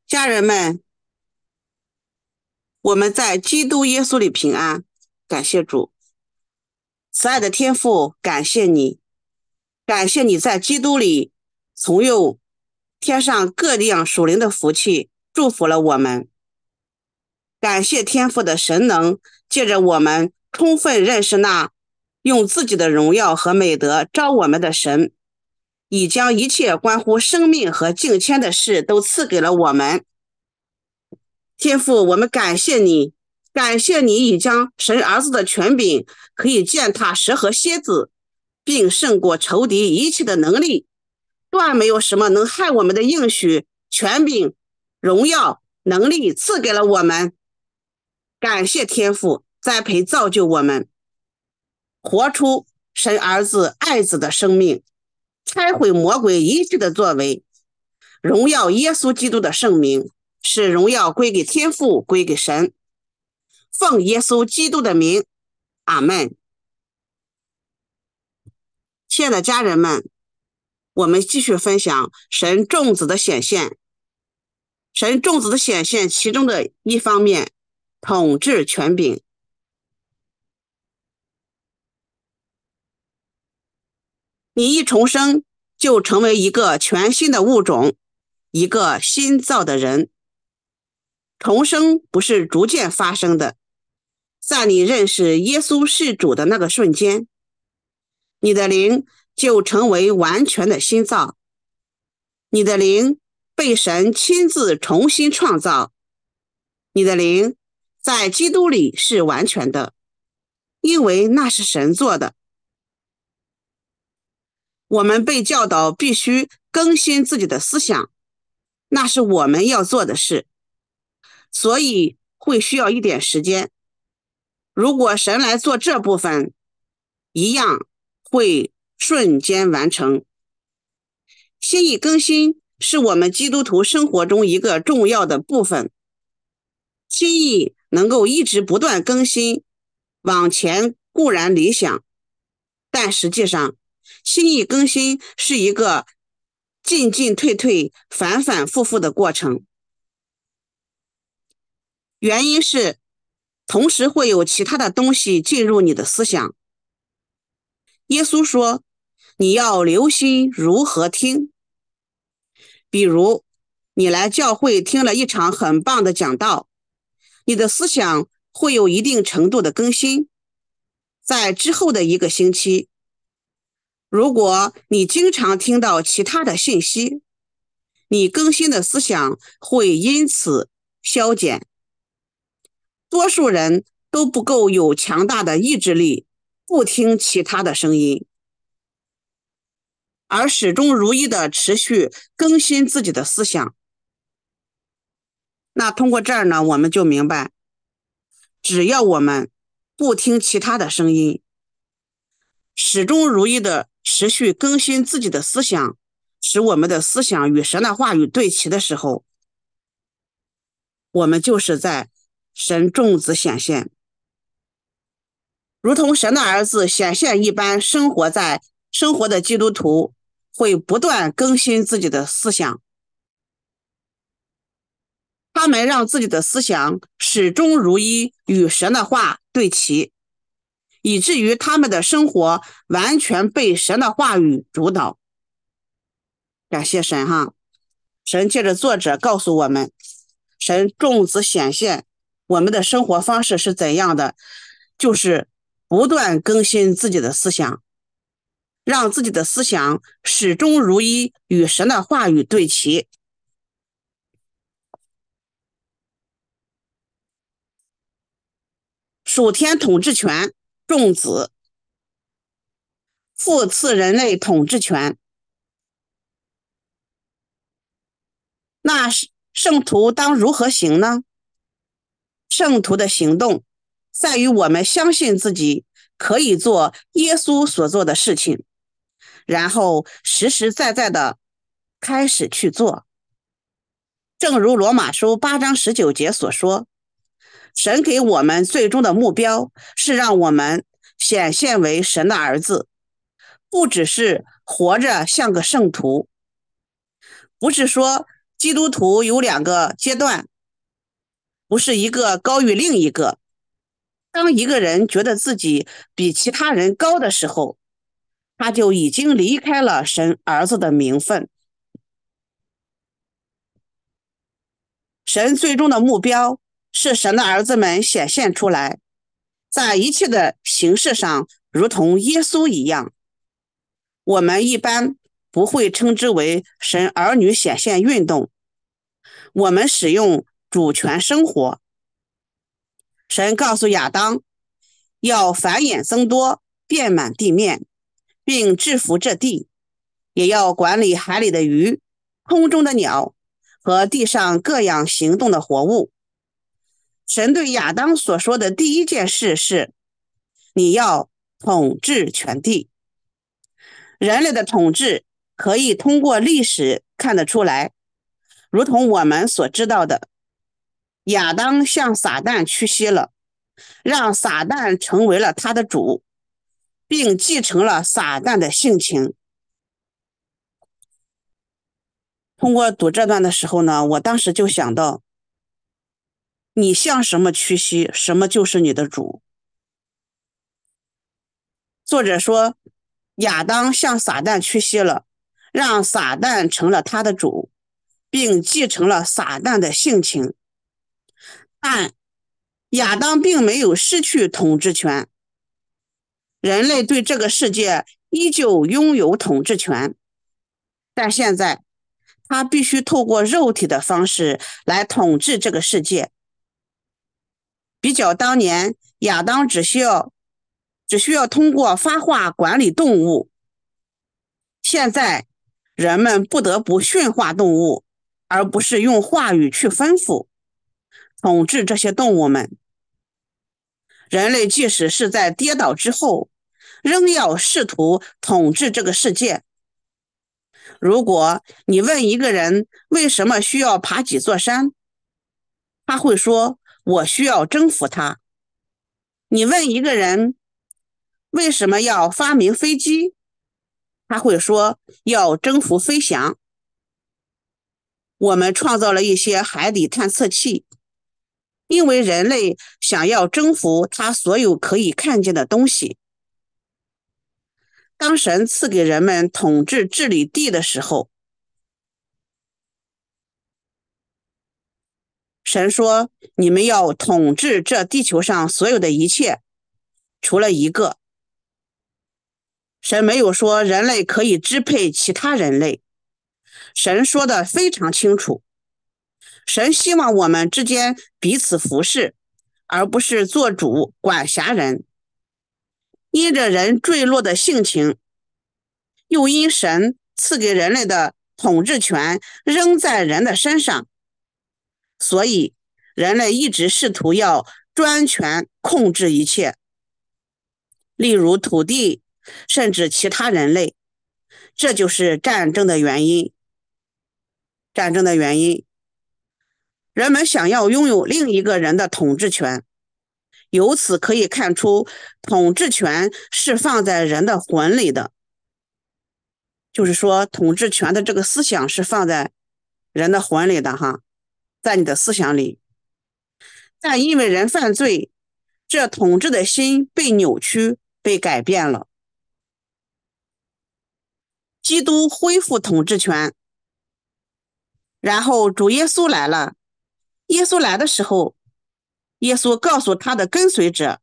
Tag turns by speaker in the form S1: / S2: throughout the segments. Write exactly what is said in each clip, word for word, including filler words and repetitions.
S1: 家人们，我们在基督耶稣里平安，感谢主。慈爱的天父，感谢你，感谢你在基督里从用天上各样属灵的福气祝福了我们。感谢天父的神能，借着我们充分认识那用自己的荣耀和美德招我们的神，已将一切关乎生命和敬谦的事都赐给了我们。天父，我们感谢你，感谢你已将神儿子的权柄可以践踏蛇和蝎子，并胜过仇敌一切的能力，断没有什么能害我们的应许、权柄、荣耀、能力赐给了我们。感谢天父栽培造就我们，活出神儿子爱子的生命，拆毁魔鬼一切的作为，荣耀耶稣基督的圣名，使荣耀归给天父，归给神。奉耶稣基督的名，阿们。亲爱的家人们，我们继续分享神众子的显现。神众子的显现其中的一方面，统治权柄。你一重生就成为一个全新的物种，一个新造的人。重生不是逐渐发生的，在你认识耶稣是主的那个瞬间，你的灵就成为完全的新造。你的灵被神亲自重新创造，你的灵在基督里是完全的，因为那是神做的。我们被教导必须更新自己的思想，那是我们要做的事，所以会需要一点时间。如果神来做这部分，一样会瞬间完成。心意更新是我们基督徒生活中一个重要的部分。心意能够一直不断更新，往前固然理想，但实际上心意更新是一个进进退退、反反复复的过程。原因是同时会有其他的东西进入你的思想。耶稣说，你要留心如何听。比如你来教会听了一场很棒的讲道，你的思想会有一定程度的更新。在之后的一个星期，如果你经常听到其他的信息，你更新的思想会因此消减。多数人都不够有强大的意志力，不听其他的声音，而始终如一的持续更新自己的思想。那通过这儿呢，我们就明白，只要我们不听其他的声音，始终如一的持续更新自己的思想，使我们的思想与神的话语对齐的时候，我们就是在神众子显现，如同神的儿子显现一般。生活在生活的基督徒会不断更新自己的思想，他们让自己的思想始终如一与神的话对齐，以至于他们的生活完全被神的话语主导。感谢神哈！神借着作者告诉我们，神众子显现我们的生活方式是怎样的，就是不断更新自己的思想，让自己的思想始终如一与神的话语对齐。属天统治权，众子，父赐人类统治权。那圣徒当如何行呢？圣徒的行动在于我们相信自己可以做耶稣所做的事情，然后实实在在的开始去做。正如罗马书八章十九节所说，神给我们最终的目标是让我们显现为神的儿子，不只是活着像个圣徒，不是说基督徒有两个阶段，不是一个高于另一个。当一个人觉得自己比其他人高的时候，他就已经离开了神儿子的名分。神最终的目标是神的儿子们显现出来，在一切的形式上如同耶稣一样。我们一般不会称之为神儿女显现运动，我们使用主权生活。神告诉亚当，要繁衍增多，遍满地面，并制服这地，也要管理海里的鱼，空中的鸟和地上各样行动的活物。神对亚当所说的第一件事是，你要统治全地。人类的统治可以通过历史看得出来，如同我们所知道的，亚当向撒旦屈膝了，让撒旦成为了他的主，并继承了撒旦的性情。通过读这段的时候呢，我当时就想到，你向什么屈膝，什么就是你的主。作者说，亚当向撒旦屈膝了，让撒旦成了他的主，并继承了撒旦的性情。但亚当并没有失去统治权，人类对这个世界依旧拥有统治权，但现在他必须透过肉体的方式来统治这个世界。比较当年，亚当只需要只需要通过发话管理动物，现在人们不得不驯化动物，而不是用话语去吩咐统治这些动物们。人类即使是在跌倒之后，仍要试图统治这个世界。如果你问一个人为什么需要爬几座山，他会说，我需要征服它。你问一个人为什么要发明飞机，他会说，要征服飞翔。我们创造了一些海底探测器，因为人类想要征服他所有可以看见的东西。当神赐给人们统治治理地的时候，神说，你们要统治这地球上所有的一切，除了一个。神没有说人类可以支配其他人类，神说的非常清楚。神希望我们之间彼此服侍，而不是做主管辖人。因着人坠落的性情，又因神赐给人类的统治权仍在人的身上，所以人类一直试图要专权控制一切，例如土地，甚至其他人类。这就是战争的原因。战争的原因，人们想要拥有另一个人的统治权，由此可以看出，统治权是放在人的魂里的。就是说，统治权的这个思想是放在人的魂里的哈，在你的思想里。但因为人犯罪，这统治的心被扭曲，被改变了。基督恢复统治权，然后主耶稣来了。耶稣来的时候，耶稣告诉他的跟随者，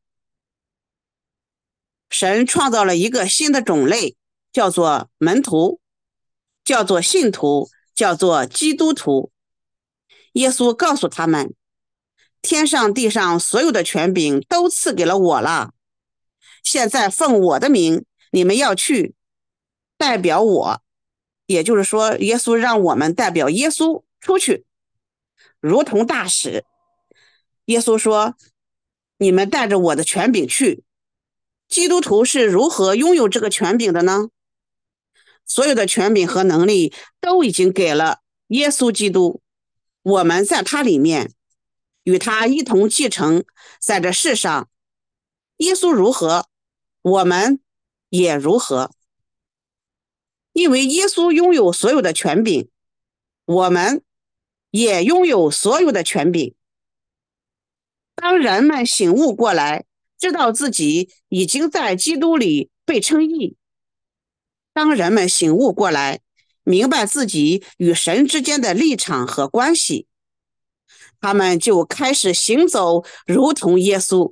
S1: 神创造了一个新的种类，叫做门徒，叫做信徒，叫做基督徒。耶稣告诉他们，天上地上所有的权柄都赐给了我了，现在奉我的名，你们要去代表我，也就是说，耶稣让我们代表耶稣出去，如同大使。耶稣说，你们带着我的权柄去。基督徒是如何拥有这个权柄的呢？所有的权柄和能力都已经给了耶稣基督，我们在他里面，与他一同继承在这世上。耶稣如何，我们也如何。因为耶稣拥有所有的权柄，我们也拥有所有的权柄。当人们醒悟过来，知道自己已经在基督里被称义，当人们醒悟过来，明白自己与神之间的立场和关系，他们就开始行走如同耶稣。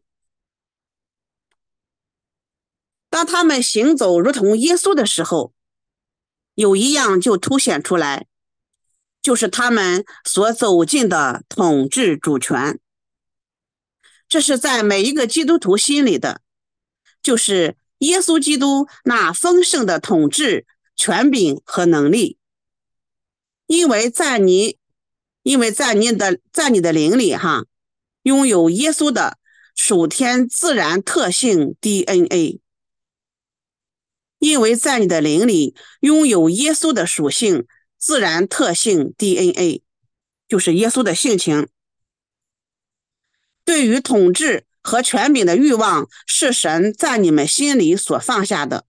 S1: 当他们行走如同耶稣的时候，有一样就凸显出来，就是他们所走进的统治主权。这是在每一个基督徒心里的，就是耶稣基督那丰盛的统治、权柄和能力。因为在你，因为在你的在你的灵里哈，拥有耶稣的属天自然特性 D N A。因为在你的灵里拥有耶稣的属性、自然特性 D N A， 就是耶稣的性情。对于统治和权柄的欲望是神在你们心里所放下的，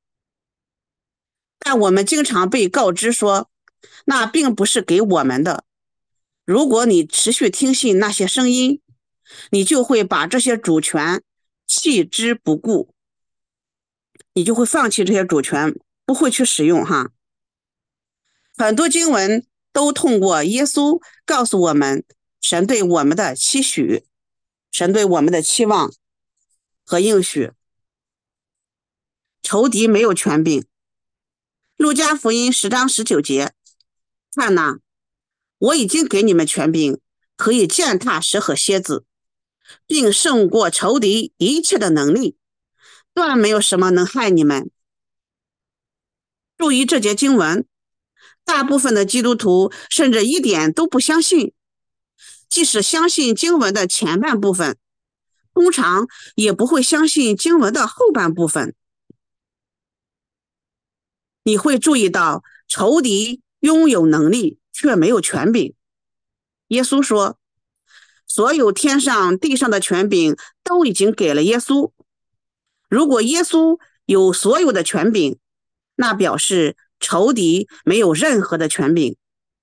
S1: 但我们经常被告知说，那并不是给我们的。如果你持续听信那些声音，你就会把这些主权弃之不顾，你就会放弃这些主权，不会去使用哈。很多经文都通过耶稣告诉我们神对我们的期许，神对我们的期望和应许。仇敌没有权柄。路加福音十章十九节，看哪，我已经给你们权柄，可以践踏蛇和蝎子，并胜过仇敌一切的能力，断没有什么能害你们。注意这节经文，大部分的基督徒甚至一点都不相信，即使相信经文的前半部分，通常也不会相信经文的后半部分。你会注意到仇敌拥有能力却没有权柄。耶稣说，所有天上地上的权柄都已经给了耶稣。如果耶稣有所有的权柄，那表示仇敌没有任何的权柄。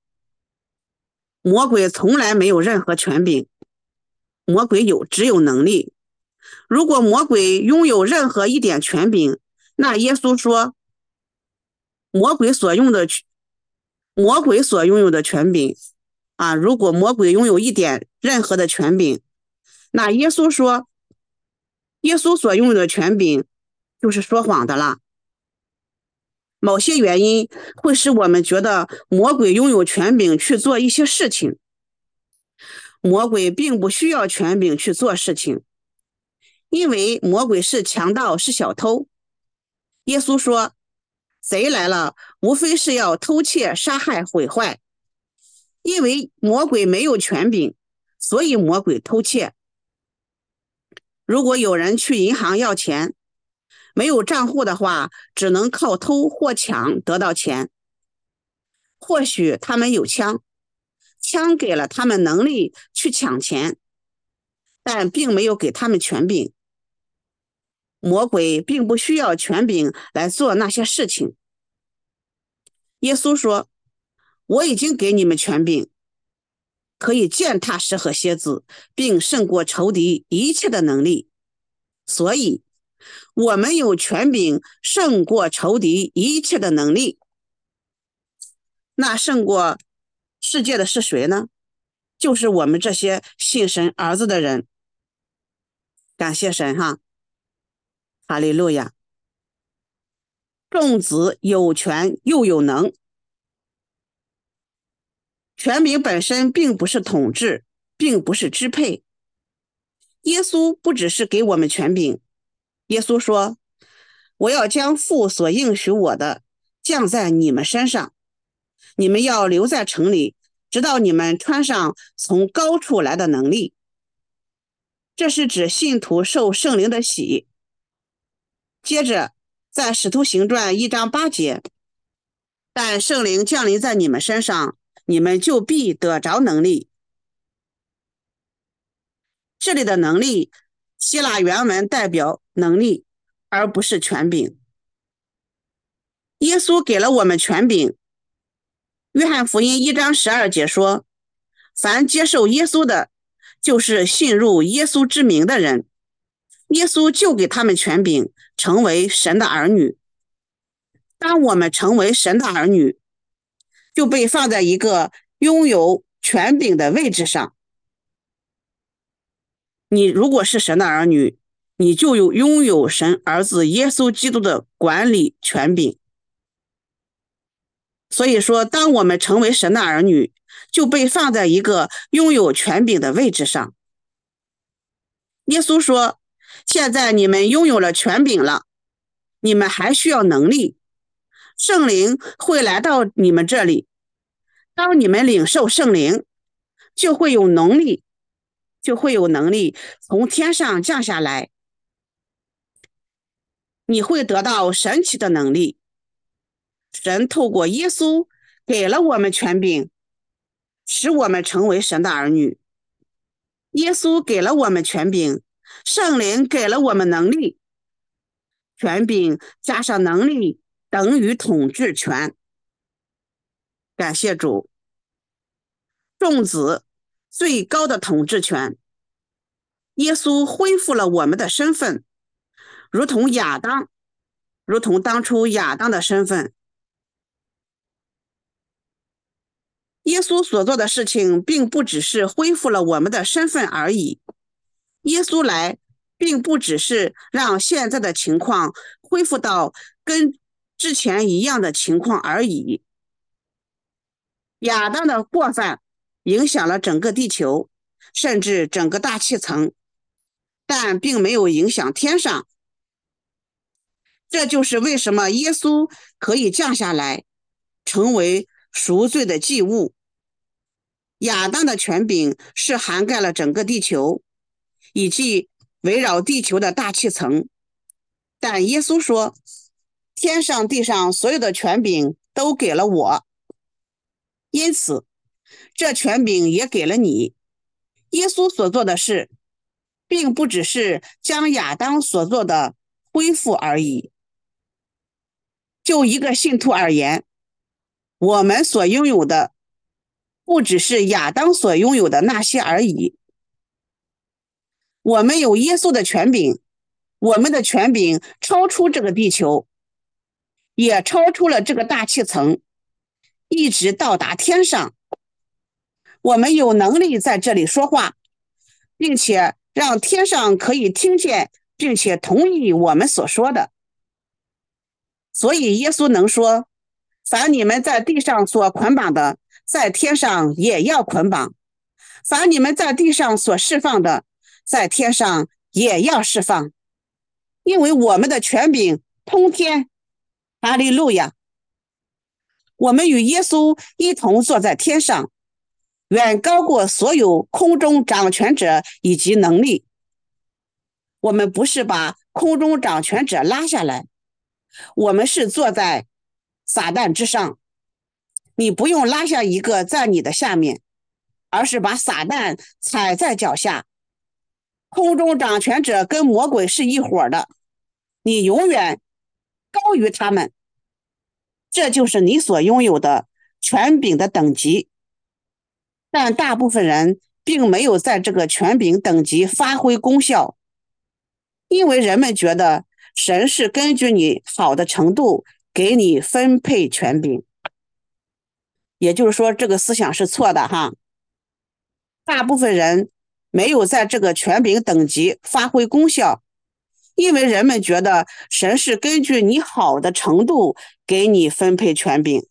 S1: 魔鬼从来没有任何权柄，魔鬼有只有能力。如果魔鬼拥有任何一点权柄，那耶稣说，魔鬼所用的魔鬼所拥有的权柄啊，如果魔鬼拥有一点任何的权柄，那耶稣说，耶稣所拥有的权柄就是说谎的了。某些原因会使我们觉得魔鬼拥有权柄去做一些事情。魔鬼并不需要权柄去做事情，因为魔鬼是强盗，是小偷。耶稣说，贼来了，无非是要偷窃、杀害、毁坏。因为魔鬼没有权柄，所以魔鬼偷窃。如果有人去银行要钱，没有账户的话，只能靠偷或抢得到钱。或许他们有枪，枪给了他们能力去抢钱，但并没有给他们权柄。魔鬼并不需要权柄来做那些事情。耶稣说，我已经给你们权柄，可以践踏蛇和蝎子，并胜过仇敌一切的能力。所以我们有权柄胜过仇敌一切的能力。那胜过世界的是谁呢？就是我们这些信神儿子的人。感谢神哈，哈利路亚。众子有权又有能。权柄本身并不是统治，并不是支配。耶稣不只是给我们权柄，耶稣说，我要将父所应许我的降在你们身上，你们要留在城里，直到你们穿上从高处来的能力。这是指信徒受圣灵的洗。接着在使徒行传一章八节，但圣灵降临在你们身上，你们就必得着能力。这里的能力，希腊原文代表能力，而不是权柄。耶稣给了我们权柄。约翰福音一章十二节说， 凡接受耶稣的，就是信入耶稣之名的人，耶稣就给他们权柄，成为神的儿女。当我们成为神的儿女，就被放在一个拥有权柄的位置上。你如果是神的儿女，你就有拥有神儿子耶稣基督的管理权柄。所以说，当我们成为神的儿女，就被放在一个拥有权柄的位置上。耶稣说，现在你们拥有了权柄了，你们还需要能力。圣灵会来到你们这里，当你们领受圣灵，就会有能力，就会有能力从天上降下来。你会得到神奇的能力。神透过耶稣给了我们权柄，使我们成为神的儿女。耶稣给了我们权柄，圣灵给了我们能力。权柄加上能力等于统治权。感谢主。众子最高的统治权。耶稣恢复了我们的身份，如同亚当，如同当初亚当的身份。耶稣所做的事情并不只是恢复了我们的身份而已。耶稣来并不只是让现在的情况恢复到跟之前一样的情况而已。亚当的过犯影响了整个地球，甚至整个大气层，但并没有影响天上。这就是为什么耶稣可以降下来，成为赎罪的祭物。亚当的权柄是涵盖了整个地球，以及围绕地球的大气层。但耶稣说，天上地上所有的权柄都给了我，因此这权柄也给了你。耶稣所做的事并不只是将亚当所做的恢复而已。就一个信徒而言，我们所拥有的不只是亚当所拥有的那些而已。我们有耶稣的权柄，我们的权柄超出这个地球，也超出了这个大气层，一直到达天上。我们有能力在这里说话，并且让天上可以听见，并且同意我们所说的。所以耶稣能说，凡你们在地上所捆绑的，在天上也要捆绑；凡你们在地上所释放的，在天上也要释放。因为我们的权柄通天。哈利路亚！我们与耶稣一同坐在天上，远高过所有空中掌权者以及能力。我们不是把空中掌权者拉下来，我们是坐在撒旦之上。你不用拉下一个在你的下面，而是把撒旦踩在脚下。空中掌权者跟魔鬼是一伙的，你永远高于他们。这就是你所拥有的权柄的等级。但大部分人并没有在这个权柄等级发挥功效，因为人们觉得神是根据你好的程度给你分配权柄。也就是说，这个思想是错的哈。大部分人没有在这个权柄等级发挥功效，因为人们觉得神是根据你好的程度给你分配权柄。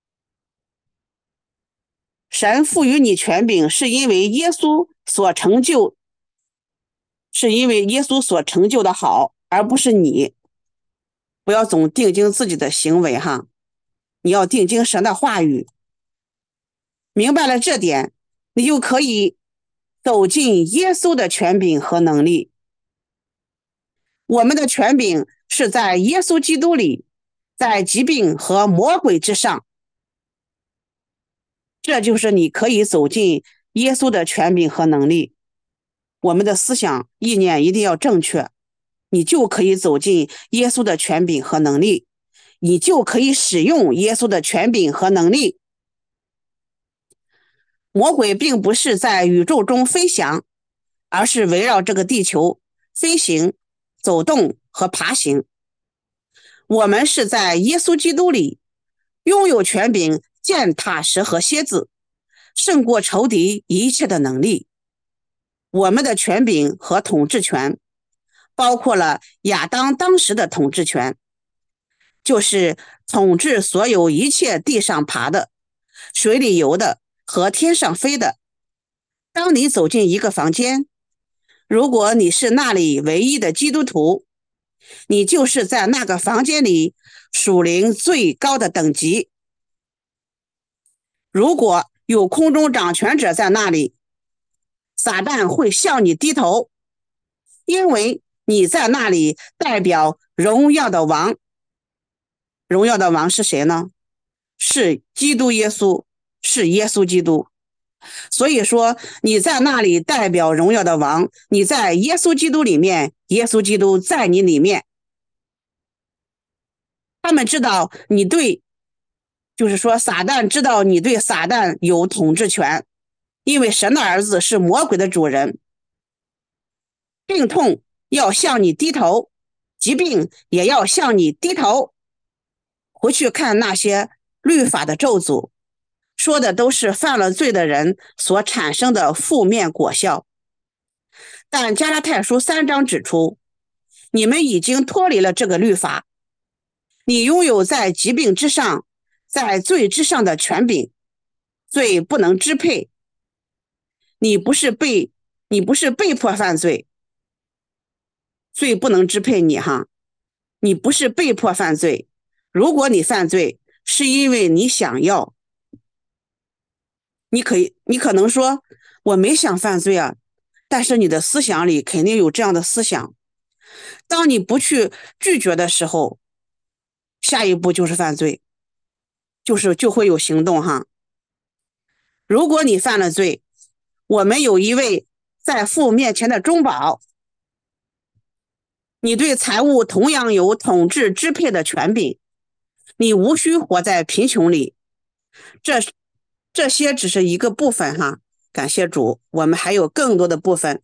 S1: 神赋予你权柄是因为耶稣所成就，是因为耶稣所成就的好，而不是你。不要总定睛自己的行为哈，你要定睛神的话语。明白了这点，你就可以走进耶稣的权柄和能力。我们的权柄是在耶稣基督里，在疾病和魔鬼之上。这就是你可以走进耶稣的权柄和能力。我们的思想意念一定要正确，你就可以走进耶稣的权柄和能力，你就可以使用耶稣的权柄和能力。 魔鬼并不是在宇宙中飞翔，而是围绕这个地球飞行、走动和爬行。我们是在耶稣基督里拥有权柄践踏蛇和蝎子，胜过仇敌一切的能力。我们的权柄和统治权包括了亚当当时的统治权，就是统治所有一切地上爬的、水里游的和天上飞的。当你走进一个房间，如果你是那里唯一的基督徒，你就是在那个房间里属灵最高的等级。如果有空中掌权者在那里，撒旦会向你低头，因为你在那里代表荣耀的王。荣耀的王是谁呢？是基督耶稣，是耶稣基督。所以说你在那里代表荣耀的王，你在耶稣基督里面，耶稣基督在你里面。他们知道你对，就是说撒旦知道你对撒旦有统治权，因为神的儿子是魔鬼的主人。病痛要向你低头，疾病也要向你低头。回去看那些律法的咒诅，说的都是犯了罪的人所产生的负面果效。但加拉太书三章指出，你们已经脱离了这个律法，你拥有在疾病之上，在罪之上的权柄，罪不能支配。你不是被你不是被迫犯罪，罪不能支配你哈，你不是被迫犯罪。如果你犯罪，是因为你想要。你可以，你可能说我没想犯罪啊，但是你的思想里肯定有这样的思想。当你不去拒绝的时候，下一步就是犯罪，就是就会有行动哈。如果你犯了罪，我们有一位在父面前的中保，你对财物同样有统治支配的权柄，你无需活在贫穷里。这这些只是一个部分哈，感谢主，我们还有更多的部分。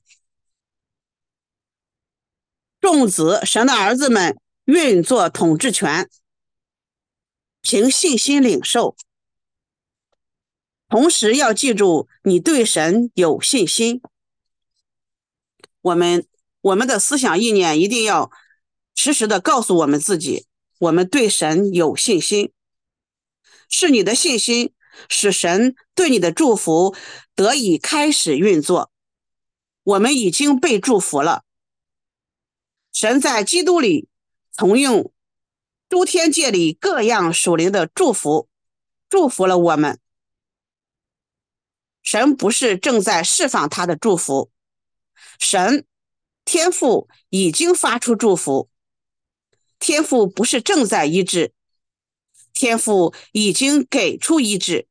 S1: 众子神的儿子们运作统治权，凭信心领受。同时要记住，你对神有信心。我们我们的思想意念一定要时时的告诉我们自己，我们对神有信心。是你的信心使神对你的祝福得以开始运作。我们已经被祝福了。神在基督里曾用诸天界里各样属灵的祝福祝福了我们。神不是正在释放他的祝福，神天父已经发出祝福。天父不是正在医治，天父已经给出医治。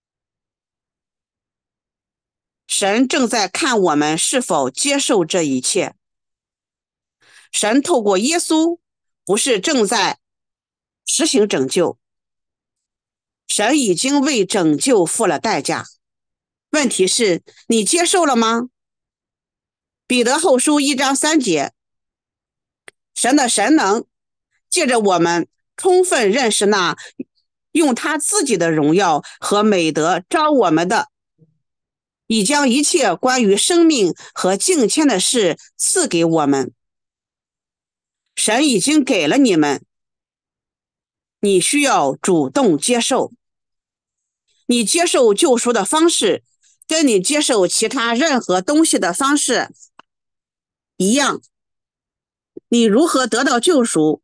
S1: 神正在看我们是否接受这一切。神透过耶稣不是正在实行拯救，神已经为拯救付了代价。问题是你接受了吗？彼得后书一章三节，神的神能借着我们充分认识那用他自己的荣耀和美德招我们的，已将一切关于生命和敬虔的事赐给我们。神已经给了你们，你需要主动接受。你接受救赎的方式跟你接受其他任何东西的方式一样。你如何得到救赎，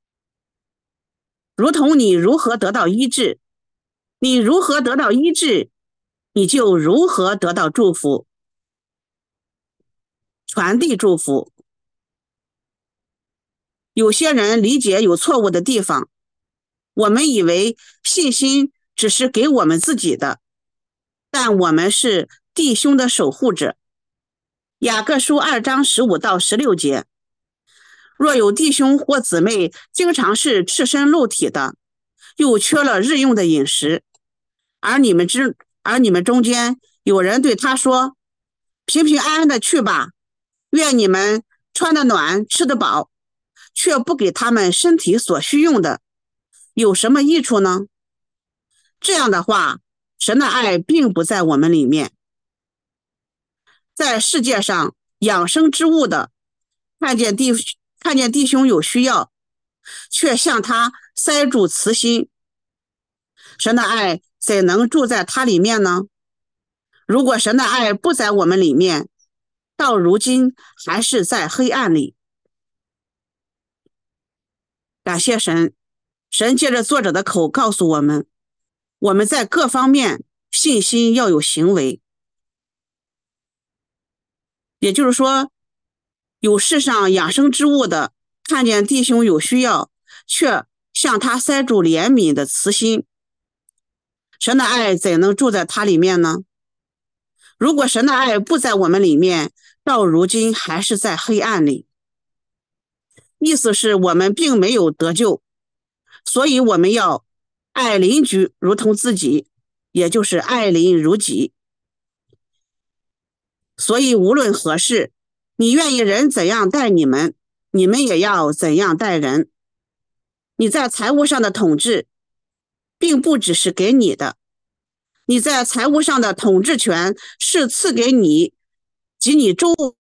S1: 如同你如何得到医治。你如何得到医治，你就如何得到祝福。传递祝福。有些人理解有错误的地方，我们以为信心只是给我们自己的，但我们是弟兄的守护者。雅各书二章十五到十六节，若有弟兄或姊妹经常是赤身露体的，又缺了日用的饮食，而你们之而你们中间有人对他说，平平安安的去吧，愿你们穿得暖，吃得饱，却不给他们身体所需用的，有什么益处呢？这样的话，神的爱并不在我们里面。在世界上养生之物的，看见弟看见弟兄有需要，却向他塞住慈心，神的爱怎能住在他里面呢？如果神的爱不在我们里面，到如今还是在黑暗里。感谢神，神借着作者的口告诉我们，我们在各方面信心要有行为。也就是说，有世上养生之物的，看见弟兄有需要，却向他塞住怜悯的慈心，神的爱怎能住在他里面呢？如果神的爱不在我们里面，到如今还是在黑暗里。意思是我们并没有得救，所以我们要爱邻居如同自己，也就是爱邻如己。所以无论何事，你愿意人怎样待你们，你们也要怎样待人。你在财务上的统治并不只是给你的，你在财务上的统治权是赐给你及你周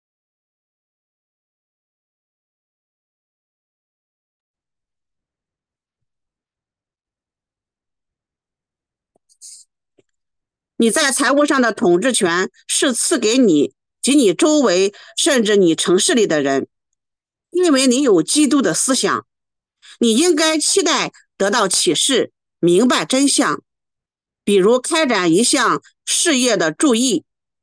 S1: 你在财务上的统治权是赐给你及你周围甚至你城市里的人，因为你有基督的思想，你应该期待得到启示，明白真相，比如开展一项事业的注意，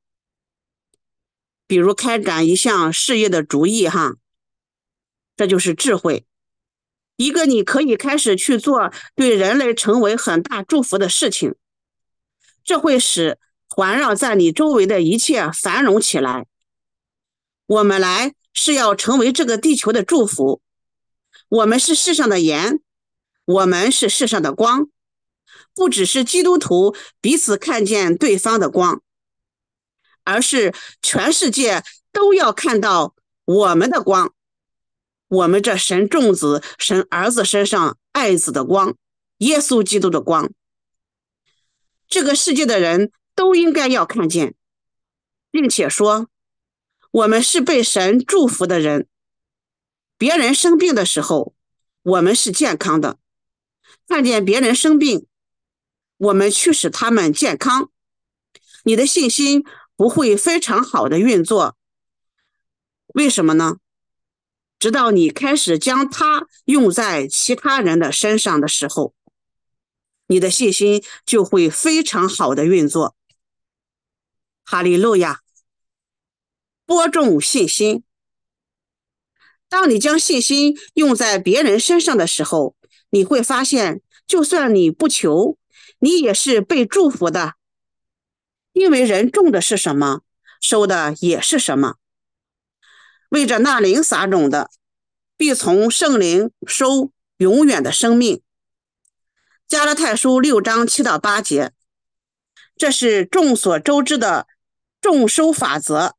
S1: 比如开展一项事业的主意哈，这就是智慧。一个你可以开始去做对人类成为很大祝福的事情，这会使环绕在你周围的一切繁荣起来。我们来是要成为这个地球的祝福，我们是世上的盐，我们是世上的光，不只是基督徒彼此看见对方的光，而是全世界都要看到我们的光，我们这神众子神儿子身上爱子的光，耶稣基督的光，这个世界的人都应该要看见，并且说我们是被神祝福的人。别人生病的时候，我们是健康的，看见别人生病，我们去使他们健康，你的信心不会非常好的运作。为什么呢？直到你开始将它用在其他人的身上的时候，你的信心就会非常好的运作。哈利路亚！播种信心。当你将信心用在别人身上的时候，你会发现，就算你不求，你也是被祝福的。因为人种的是什么，收的也是什么。为着那灵撒种的，必从圣灵收永远的生命。加拉太书六章七到八节，这是众所周知的种收法则。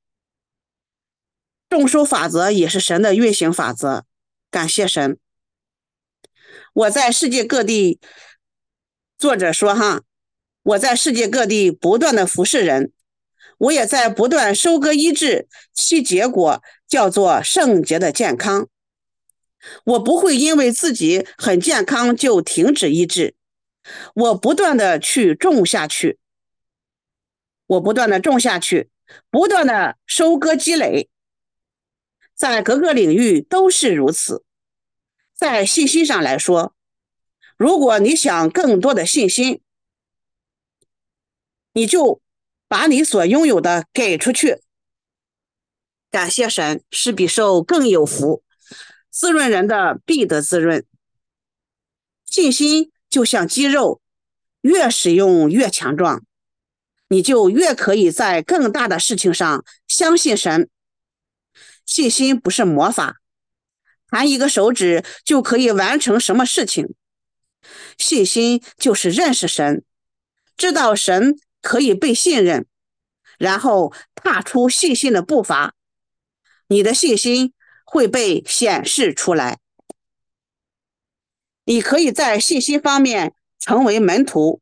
S1: 种收法则也是神的运行法则，感谢神。我在世界各地，作者说哈，我在世界各地不断的服侍人，我也在不断收割医治，其结果叫做圣洁的健康。我不会因为自己很健康就停止医治，我不断的去种下去，我不断的种下去，不断的收割积累，在各个领域都是如此。在信心上来说，如果你想更多的信心，你就把你所拥有的给出去。感谢神，施比受更有福，滋润人的必得滋润。信心就像肌肉，越使用越强壮，你就越可以在更大的事情上相信神。信心不是魔法，弹一个手指就可以完成什么事情。信心就是认识神，知道神可以被信任，然后踏出信心的步伐，你的信心会被显示出来。你可以在信心方面成为门徒。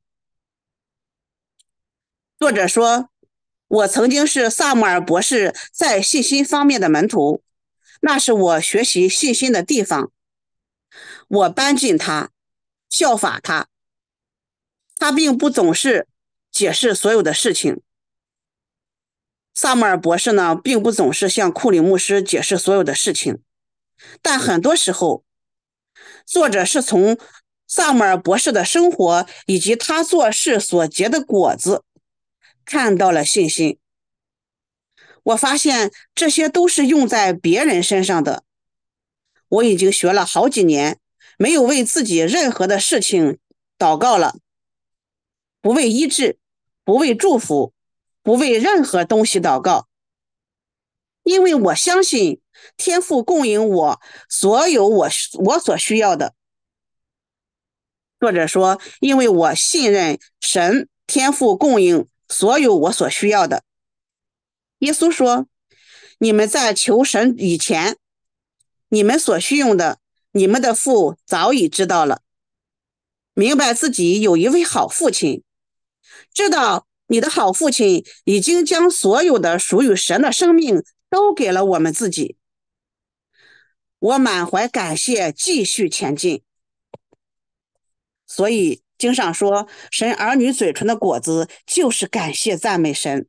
S1: 作者说，我曾经是萨姆尔博士在信心方面的门徒，那是我学习信心的地方。我搬进他，效法他。他并不总是解释所有的事情。萨姆尔博士呢，并不总是向库里牧师解释所有的事情，但很多时候，作者是从萨姆尔博士的生活以及他做事所结的果子看到了信心。我发现这些都是用在别人身上的。我已经学了好几年，没有为自己任何的事情祷告了，不为医治，不为祝福，不为任何东西祷告，因为我相信天父供应我所有我我所需要的。作者说，因为我信任神，天父供应所有我所需要的。耶稣说，你们在求神以前，你们所需用的，你们的父早已知道了。明白自己有一位好父亲，知道你的好父亲已经将所有的属于神的生命都给了我们自己。我满怀感谢，继续前进。所以经上说，神儿女嘴唇的果子就是感谢赞美神。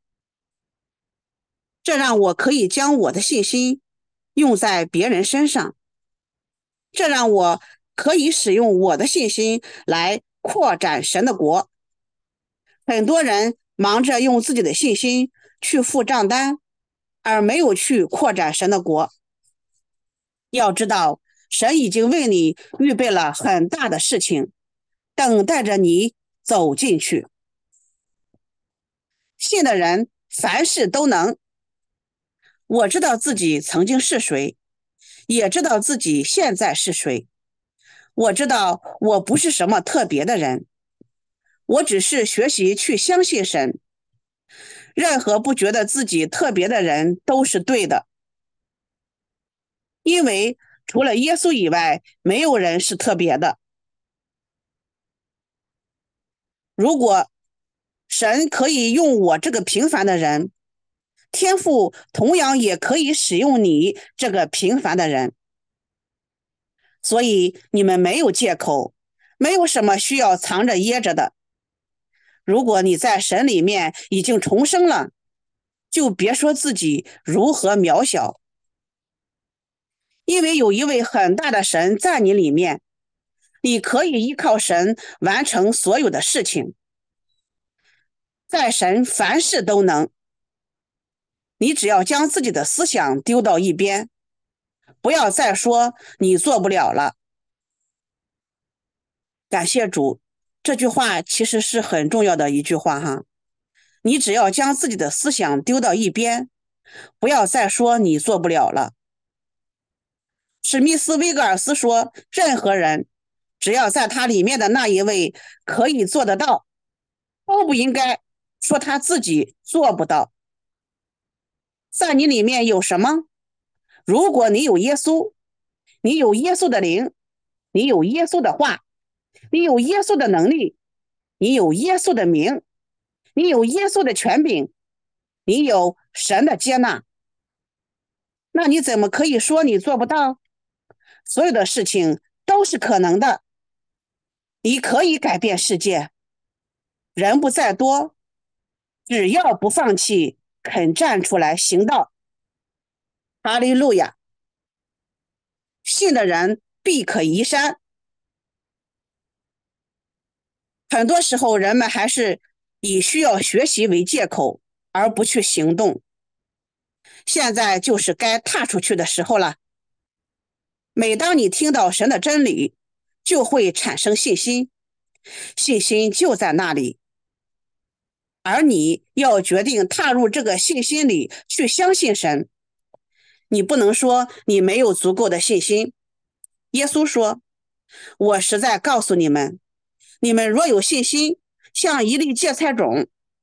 S1: 这让我可以将我的信心用在别人身上，这让我可以使用我的信心来扩展神的国。很多人忙着用自己的信心去付账单，而没有去扩展神的国。要知道，神已经为你预备了很大的事情，等待着你走进去。信的人凡事都能。我知道自己曾经是谁，也知道自己现在是谁。我知道我不是什么特别的人，我只是学习去相信神。任何不觉得自己特别的人都是对的，因为除了耶稣以外，没有人是特别的。如果神可以用我这个平凡的人，天父同样也可以使用你这个平凡的人。所以你们没有借口，没有什么需要藏着掖着的。如果你在神里面已经重生了，就别说自己如何渺小，因为有一位很大的神在你里面，你可以依靠神完成所有的事情。在神凡事都能，你只要将自己的思想丢到一边，不要再说你做不了了。感谢主，这句话其实是很重要的一句话哈。你只要将自己的思想丢到一边，不要再说你做不了了。史密斯·威格尔斯说，任何人只要在他里面的那一位可以做得到，都不应该说他自己做不到。在你里面有什么？如果你有耶稣，你有耶稣的灵，你有耶稣的话，你有耶稣的能力，你有耶稣的名，你有耶稣的权柄，你有神的接纳，那你怎么可以说你做不到？所有的事情都是可能的。你可以改变世界，人不在多，只要不放弃，肯站出来行道。哈利路亚！信的人必可移山。很多时候人们还是以需要学习为借口，而不去行动。现在就是该踏出去的时候了。每当你听到神的真理，就会产生信心，信心就在那里，而你要决定踏入这个信心里去相信神。你不能说你没有足够的信心。耶稣说，我实在告诉你们，你们若有信心，像一粒芥菜种，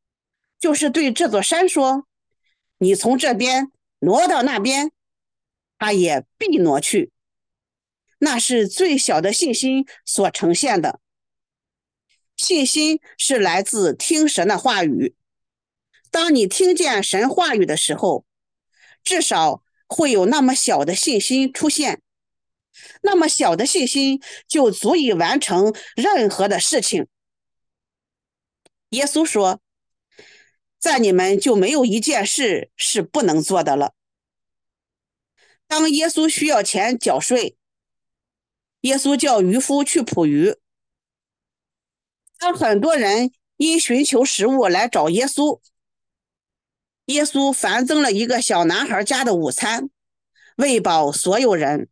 S1: 就是对这座山说，你从这边挪到那边，它也必挪去。那是最小的信心所呈现的。信心是来自听神的话语。当你听见神话语的时候，至少会有那么小的信心出现。那么小的信心就足以完成任何的事情。耶稣说，在你们就没有一件事是不能做的了。当耶稣需要钱缴税，耶稣叫渔夫去捕鱼。当很多人因寻求食物来找耶稣，耶稣繁增了一个小男孩家的午餐，喂饱所有人。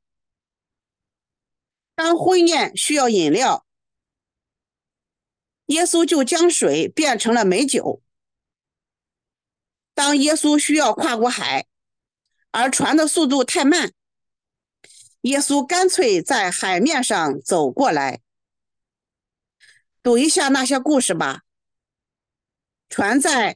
S1: 当婚宴需要饮料，耶稣就将水变成了美酒。当耶稣需要跨过海，而船的速度太慢，耶稣干脆在海面上走过来。读一下那些故事吧。船在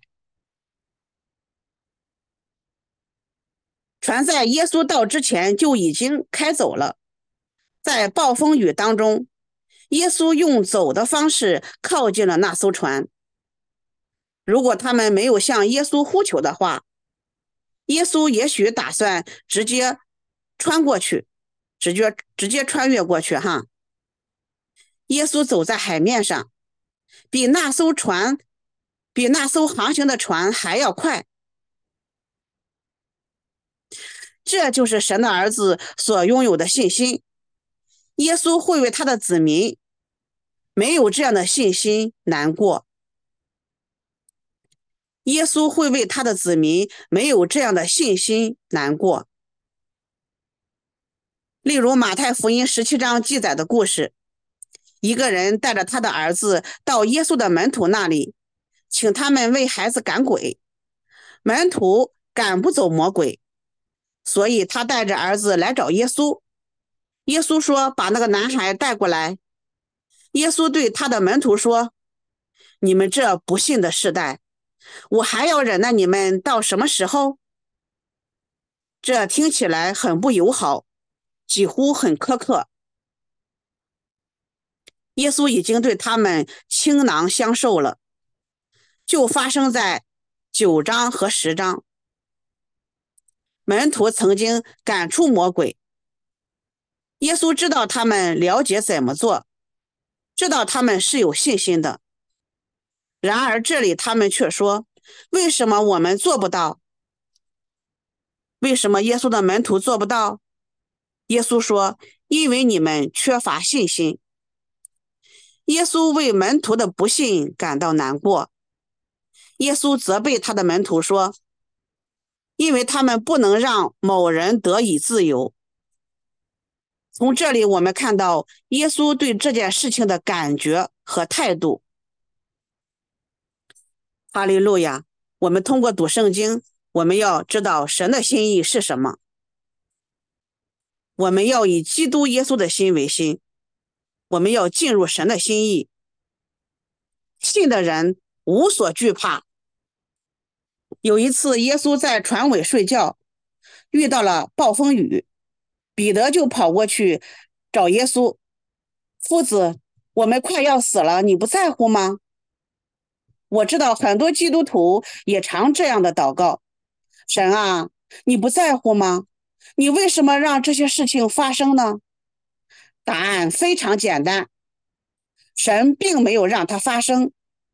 S1: 船在耶稣到之前就已经开走了。在暴风雨当中，耶稣用走的方式靠近了那艘船。如果他们没有向耶稣呼求的话，耶稣也许打算直接穿过去，直接直接穿越过去哈。耶稣走在海面上，比那艘船，比那艘航行的船还要快。这就是神的儿子所拥有的信心。耶稣会为他的子民没有这样的信心难过。耶稣会为他的子民没有这样的信心难过。例如马太福音十七章记载的故事，一个人带着他的儿子到耶稣的门徒那里，请他们为孩子赶鬼。门徒赶不走魔鬼，所以他带着儿子来找耶稣。耶稣说，把那个男孩带过来。耶稣对他的门徒说，你们这不信的世代，我还要忍耐你们到什么时候？这听起来很不友好，几乎很苛刻。耶稣已经对他们倾囊相授了，就发生在九章和十章。门徒曾经赶出魔鬼，耶稣知道他们了解怎么做，知道他们是有信心的。然而这里他们却说，为什么我们做不到？为什么耶稣的门徒做不到？耶稣说，因为你们缺乏信心。耶稣为门徒的不信感到难过。耶稣责备他的门徒说，因为他们不能让某人得以自由。从这里我们看到耶稣对这件事情的感觉和态度。哈利路亚！我们通过读圣经，我们要知道神的心意是什么。我们要以基督耶稣的心为心，我们要进入神的心意。信的人无所惧怕。有一次耶稣在船尾睡觉，遇到了暴风雨，彼得就跑过去找耶稣，夫子，我们快要死了，你不在乎吗？我知道很多基督徒也常这样的祷告，神啊，你不在乎吗？你为什么让这些事情发生呢？答案非常简单，神并没有让它发生，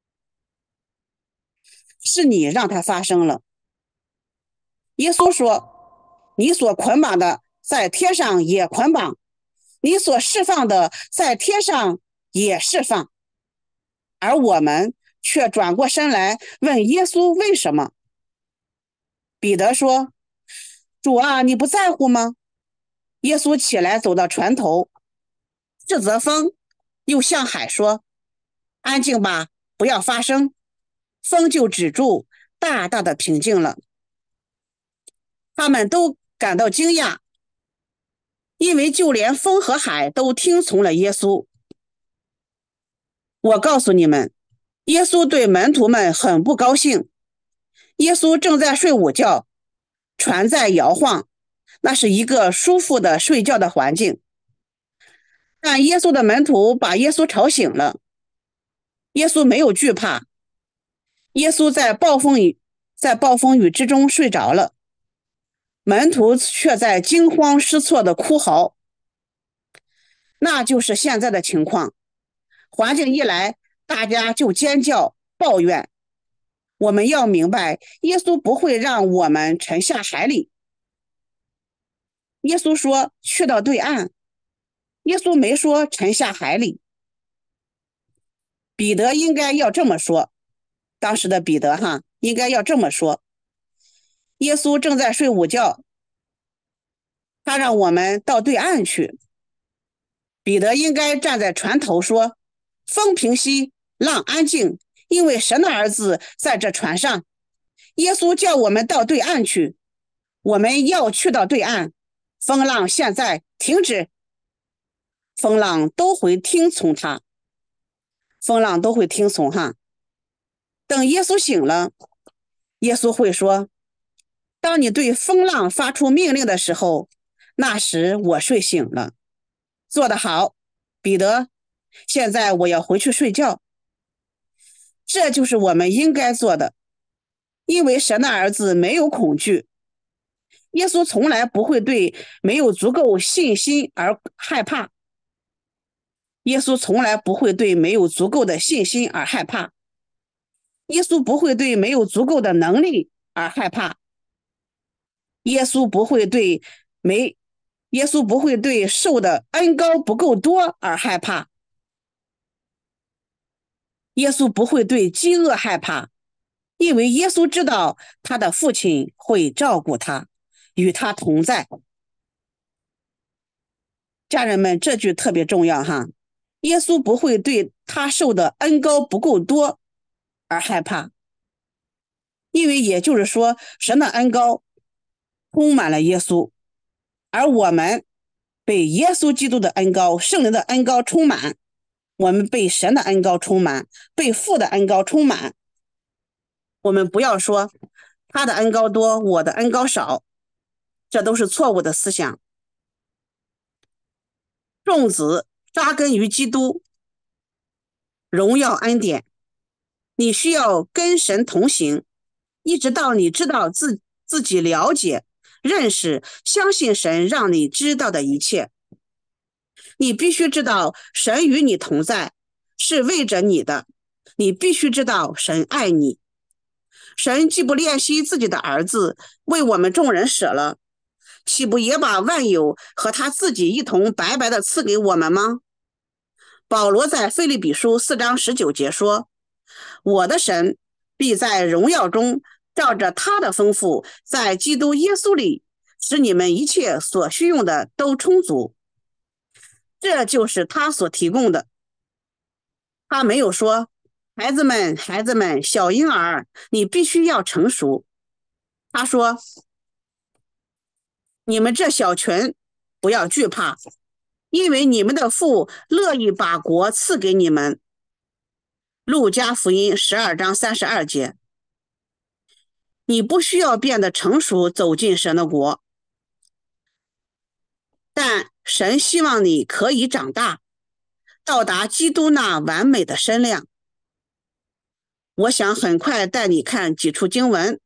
S1: 是你让它发生了。耶稣说，你所捆绑的在天上也捆绑，你所释放的在天上也释放。而我们却转过身来问耶稣为什么。彼得说，主啊，你不在乎吗？耶稣起来走到船头，斥责风，又向海说，安静吧，不要发声。风就止住，大大的平静了。他们都感到惊讶，因为就连风和海都听从了耶稣。我告诉你们，耶稣对门徒们很不高兴， 耶稣正在睡午觉，船在摇晃，那是一个舒服的睡觉的环境。但耶稣的门徒把耶稣吵醒了，耶稣没有惧怕，耶稣在暴风雨在暴风雨之中睡着了，门徒却在惊慌失措的哭嚎。那就是现在的情况，环境一来，大家就尖叫抱怨。我们要明白，耶稣不会让我们沉下海里。耶稣说去到对岸，耶稣没说沉下海里。彼得应该要这么说，当时的彼得哈应该要这么说。耶稣正在睡午觉，他让我们到对岸去。彼得应该站在船头说，风平息，浪安静，因为神的儿子在这船上。耶稣叫我们到对岸去，我们要去到对岸，风浪现在停止。风浪都会听从他，风浪都会听从哈。等耶稣醒了，耶稣会说，当你对风浪发出命令的时候，那时我睡醒了。做得好，彼得，现在我要回去睡觉。这就是我们应该做的，因为神的儿子没有恐惧。耶稣从来不会对没有足够信心而害怕。耶稣从来不会对没有足够的信心而害怕。耶稣不会对没有足够的能力而害怕。耶稣不会对没耶稣不会对受的恩膏不够多而害怕。耶稣不会对饥饿害怕，因为耶稣知道他的父亲会照顾他，与他同在。家人们，这句特别重要哈。耶稣不会对他受的恩膏不够多而害怕，因为也就是说，神的恩膏充满了耶稣，而我们被耶稣基督的恩膏、圣灵的恩膏充满，我们被神的恩膏充满，被父的恩膏充满。我们不要说他的恩膏多，我的恩膏少，这都是错误的思想。种子扎根于基督，荣耀恩典。你需要跟神同行，一直到你知道自自己了解、认识、相信神让你知道的一切。你必须知道神与你同在，是为着你的。你必须知道神爱你。神既不怜惜自己的儿子，为我们众人舍了，岂不也把万有和他自己一同白白的赐给我们吗？保罗在腓立比书四章十九节说，我的神必在荣耀中照着他的丰富，在基督耶稣里使你们一切所需用的都充足。这就是他所提供的。他没有说，孩子们孩子们小婴儿你必须要成熟。他说，你们这小群不要惧怕，因为你们的父乐意把国赐给你们。路加福音十二章三十二节。你不需要变得成熟走进神的国，但神希望你可以长大，到达基督那完美的身量。我想很快带你看几处经文。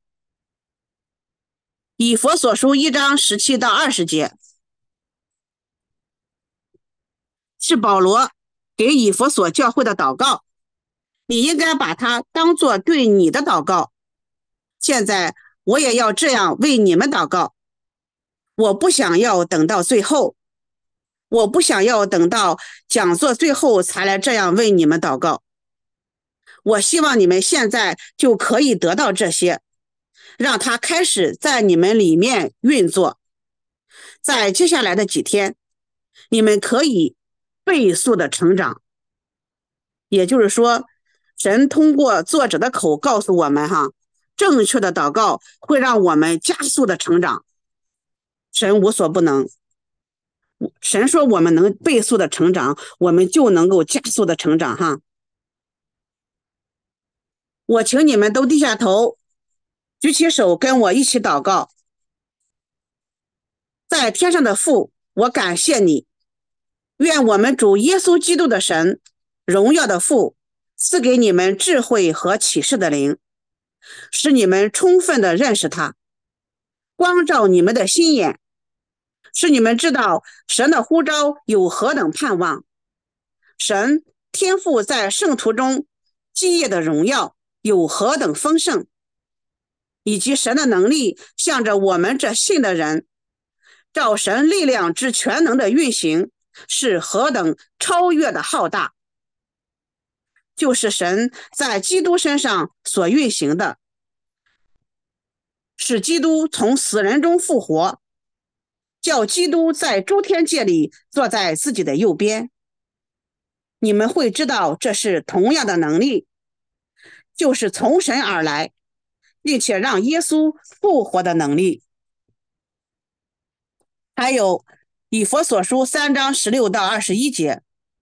S1: 以弗所书一章十七到二十节，是保罗给以弗所教会的祷告，你应该把它当作对你的祷告。现在我也要这样为你们祷告。我不想要等到最后，我不想要等到讲座最后才来这样为你们祷告。我希望你们现在就可以得到这些，让它开始在你们里面运作。在接下来的几天，你们可以倍速的成长。也就是说，神通过作者的口告诉我们哈，正确的祷告会让我们加速的成长。神无所不能，神说我们能倍速的成长，我们就能够加速的成长哈。我请你们都低下头， 举起手跟我一起祷告。在天上的父，我感谢你，愿我们主耶稣基督的神，荣耀的父，赐给你们智慧和启示的灵，使你们充分的认识他，光照你们的心眼，使你们知道神的呼召有何等盼望，神天父在圣徒中基业的荣耀有何等丰盛，以及神的能力向着我们这信的人，照神力量之全能的运行是何等超越的浩大，就是神在基督身上所运行的，使基督从死人中复活，叫基督在诸天界里坐在自己的右边。你们会知道这是同样的能力，就是从神而来，并且让耶稣复活的能力。还有以弗所书三章十六到二十一节，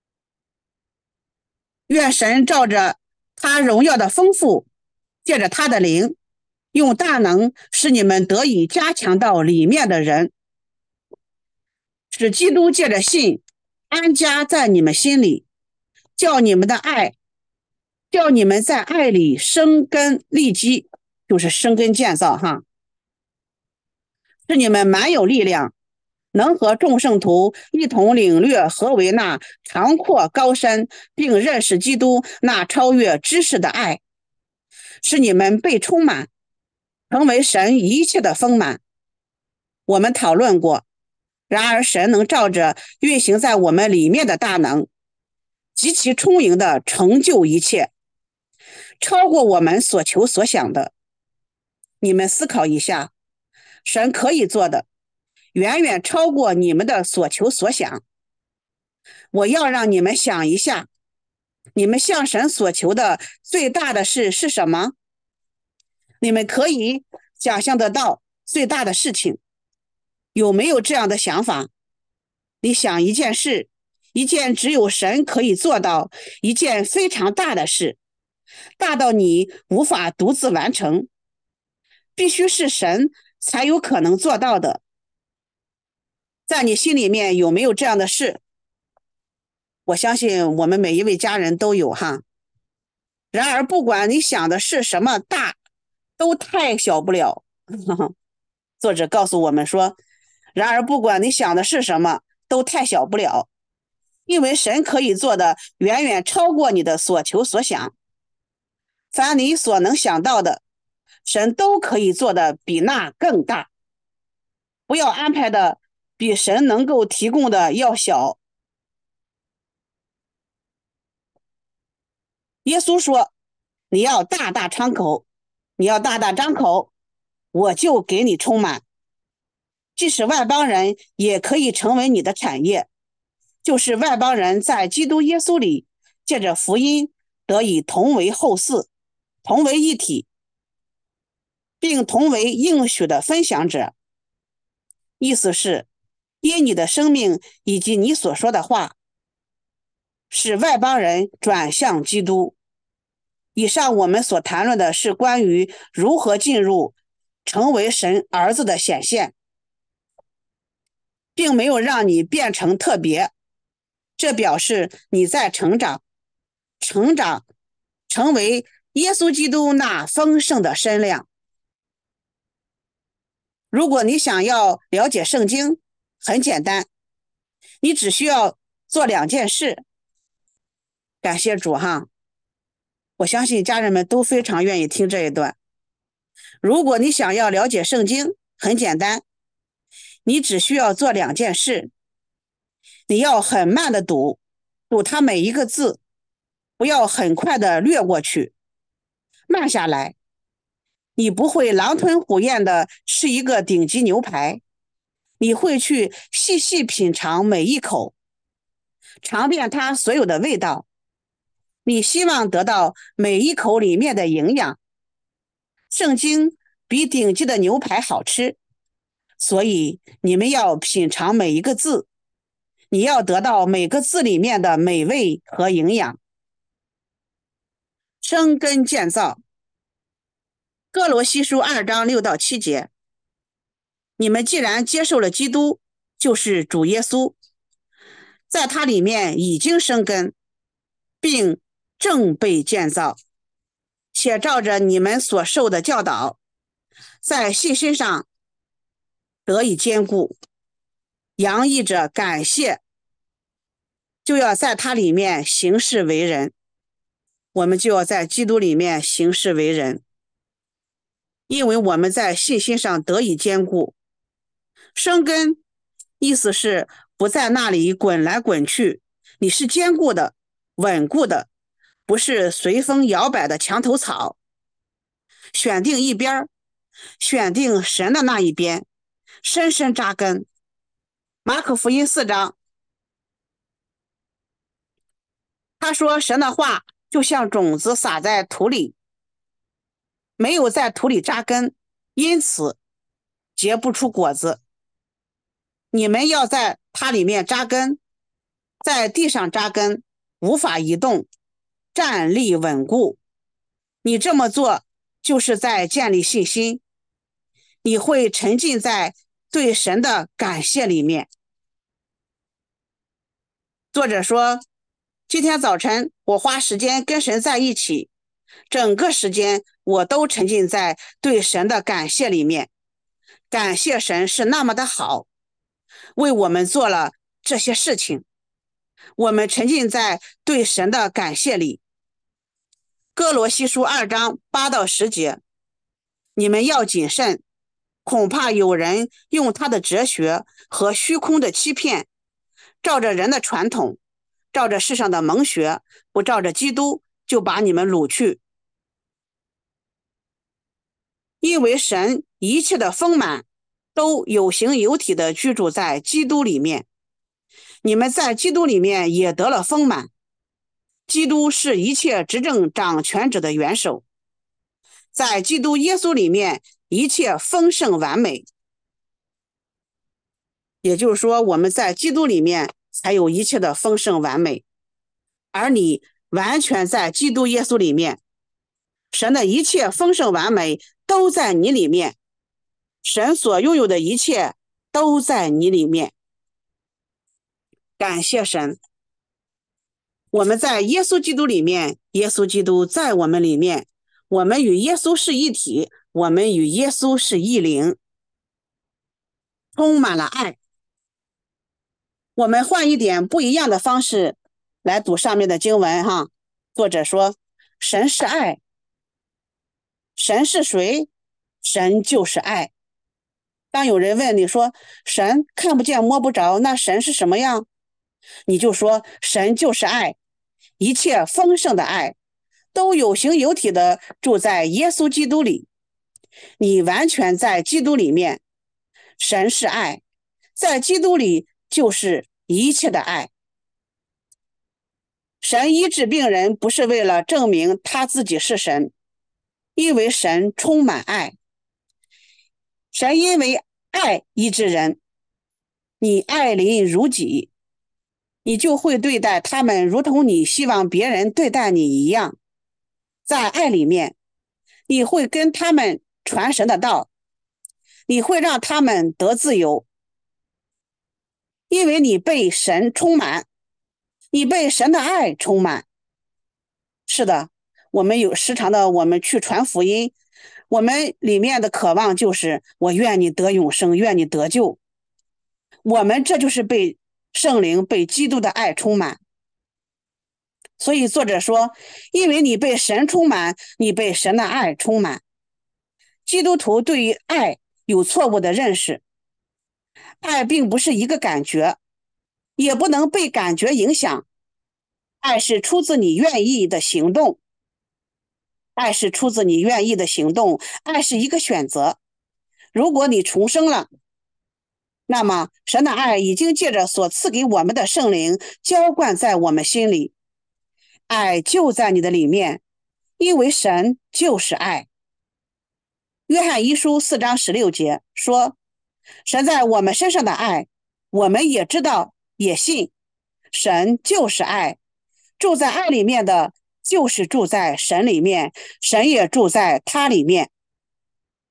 S1: 愿神照着他荣耀的丰富，借着他的灵，用大能使你们得以加强到里面的人，使基督借着信安家在你们心里，叫你们的爱，叫你们在爱里生根立基，就是生根建造哈，使你们满有力量，能和众圣徒一同领略何为那长阔高深，并认识基督那超越知识的爱，使你们被充满，成为神一切的丰满。我们讨论过，然而神能照着运行在我们里面的大能，极其充盈的成就一切，超过我们所求所想的。你们思考一下，神可以做的远远超过你们的所求所想。我要让你们想一下，你们向神所求的最大的事是什么？你们可以想象得到最大的事情，有没有这样的想法？你想一件事，一件只有神可以做到，一件非常大的事，大到你无法独自完成，必须是神才有可能做到的。在你心里面有没有这样的事？我相信我们每一位家人都有哈。然而不管你想的是什么大，都太小不了。作者告诉我们说，然而不管你想的是什么，都太小不了，因为神可以做的远远超过你的所求所想。凡你所能想到的，神都可以做的比那更大。不要安排的比神能够提供的要小。耶稣说，你要大大张口，你要大大张口，我就给你充满。即使外邦人也可以成为你的产业，就是外邦人在基督耶稣里借着福音得以同为后嗣，同为一体，并同为应许的分享者。意思是，因你的生命以及你所说的话，使外邦人转向基督。以上我们所谈论的是关于如何进入成为神儿子的显现，并没有让你变成特别，这表示你在成长，成长成为耶稣基督那丰盛的身量。如果你想要了解圣经，很简单，你只需要做两件事。感谢主哈，我相信家人们都非常愿意听这一段。如果你想要了解圣经，很简单，你只需要做两件事。你要很慢的读，读它每一个字，不要很快的略过去，慢下来。你不会狼吞虎咽的吃一个顶级牛排，你会去细细品尝每一口，尝遍它所有的味道。你希望得到每一口里面的营养。圣经比顶级的牛排好吃，所以你们要品尝每一个字，你要得到每个字里面的美味和营养。生根建造， 哥罗西书二章六到七节，你们既然接受了基督，就是主耶稣，在他里面已经生根，并正被建造，且照着你们所受的教导，在信心上得以坚固，洋溢着感谢，就要在他里面行事为人。我们就要在基督里面行事为人，因为我们在信心上得以坚固。生根意思是不在那里滚来滚去，你是坚固的、稳固的，不是随风摇摆的墙头草。选定一边，选定神的那一边，深深扎根。马可福音四章，他说神的话就像种子撒在土里，没有在土里扎根，因此结不出果子。你们要在它里面扎根，在地上扎根，无法移动，站立稳固。你这么做就是在建立信心，你会沉浸在对神的感谢里面。作者说，今天早晨我花时间跟神在一起，整个时间我都沉浸在对神的感谢里面，感谢神是那么的好，为我们做了这些事情，我们沉浸在对神的感谢里。哥罗西书二章八到十节，你们要谨慎，恐怕有人用他的哲学和虚空的欺骗，照着人的传统，照着世上的蒙学，不照着基督，就把你们掳去。因为神一切的丰满都有形有体的居住在基督里面，你们在基督里面也得了丰满。基督是一切执政掌权者的元首，在基督耶稣里面一切丰盛完美。也就是说，我们在基督里面才有一切的丰盛完美，而你完全在基督耶稣里面，神的一切丰盛完美都在你里面，神所拥有的一切都在你里面。感谢神，我们在耶稣基督里面，耶稣基督在我们里面，我们与耶稣是一体，我们与耶稣是一灵，充满了爱。我们换一点不一样的方式来读上面的经文哈。作者说，神是爱。神是谁？神就是爱。当有人问你说，神看不见摸不着，那神是什么样？你就说，神就是爱，一切丰盛的爱都有形有体的住在耶稣基督里，你完全在基督里面。神是爱，在基督里就是一切的爱。神医治病人不是为了证明他自己是神，因为神充满爱。神因为爱医治人，你爱邻如己，你就会对待他们如同你希望别人对待你一样。在爱里面，你会跟他们传神的道，你会让他们得自由，因为你被神充满，你被神的爱充满。是的，我们有时常的我们去传福音，我们里面的渴望就是我愿你得永生，愿你得救。我们这就是被圣灵被基督的爱充满。所以作者说，因为你被神充满，你被神的爱充满。基督徒对于爱有错误的认识，爱并不是一个感觉，也不能被感觉影响。爱是出自你愿意的行动，爱是出自你愿意的行动，爱是一个选择。如果你重生了，那么神的爱已经借着所赐给我们的圣灵浇灌在我们心里，爱就在你的里面，因为神就是爱。约翰一书四章十六节说，神在我们身上的爱，我们也知道也信，神就是爱，住在爱里面的就是住在神里面，神也住在他里面。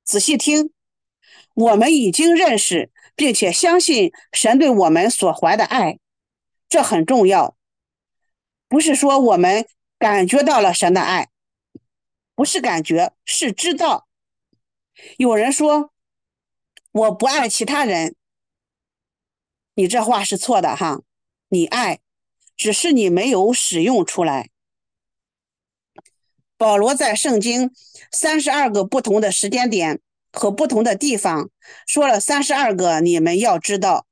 S1: 仔细听，我们已经认识并且相信神对我们所怀的爱，这很重要。不是说我们感觉到了神的爱，不是感觉，是知道。有人说我不爱其他人，你这话是错的哈，你爱，只是你没有使用出来。保罗在圣经三十二个不同的时间点和不同的地方说了三十二个你们要知道。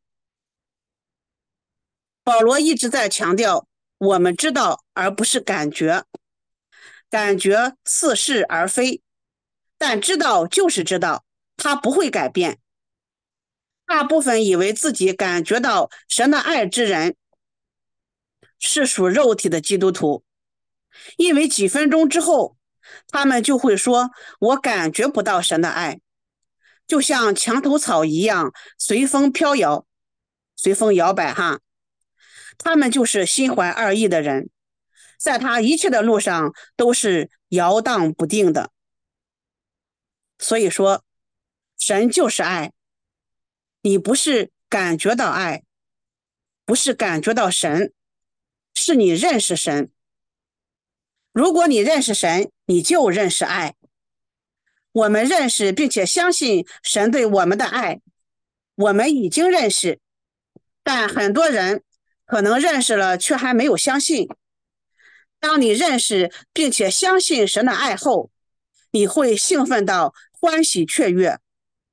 S1: 保罗一直在强调我们知道而不是感觉，感觉似是而非，但知道就是知道，它不会改变。大部分以为自己感觉到神的爱之人是属肉体的基督徒，因为几分钟之后他们就会说我感觉不到神的爱，就像墙头草一样随风飘摇，随风摇摆哈。他们就是心怀二意的人，在他一切的路上都是摇荡不定的。所以说神就是爱，你不是感觉到爱，不是感觉到神，是你认识神。如果你认识神，你就认识爱。我们认识并且相信神对我们的爱，我们已经认识，但很多人可能认识了却还没有相信。当你认识并且相信神的爱后，你会兴奋到欢喜雀跃。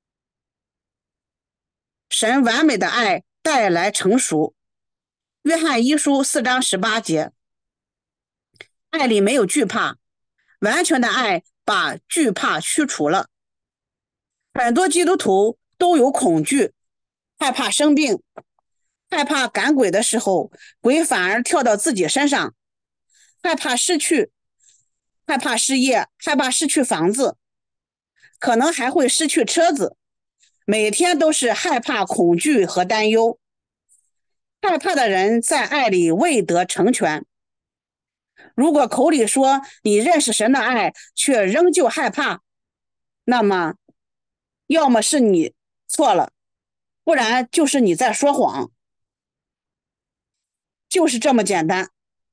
S1: 神完美的爱带来成熟。约翰一书四章十八节，爱里没有惧怕，完全的爱把惧怕驱除了。很多基督徒都有恐惧，害怕生病，害怕赶鬼的时候鬼反而跳到自己身上，害怕失去，害怕失业，害怕失去房子，可能还会失去车子，每天都是害怕、恐惧和担忧。害怕的人在爱里未得成全。如果口里说你认识神的爱，却仍旧害怕，那么要么是你错了，不然就是你在说谎，就是这么简单。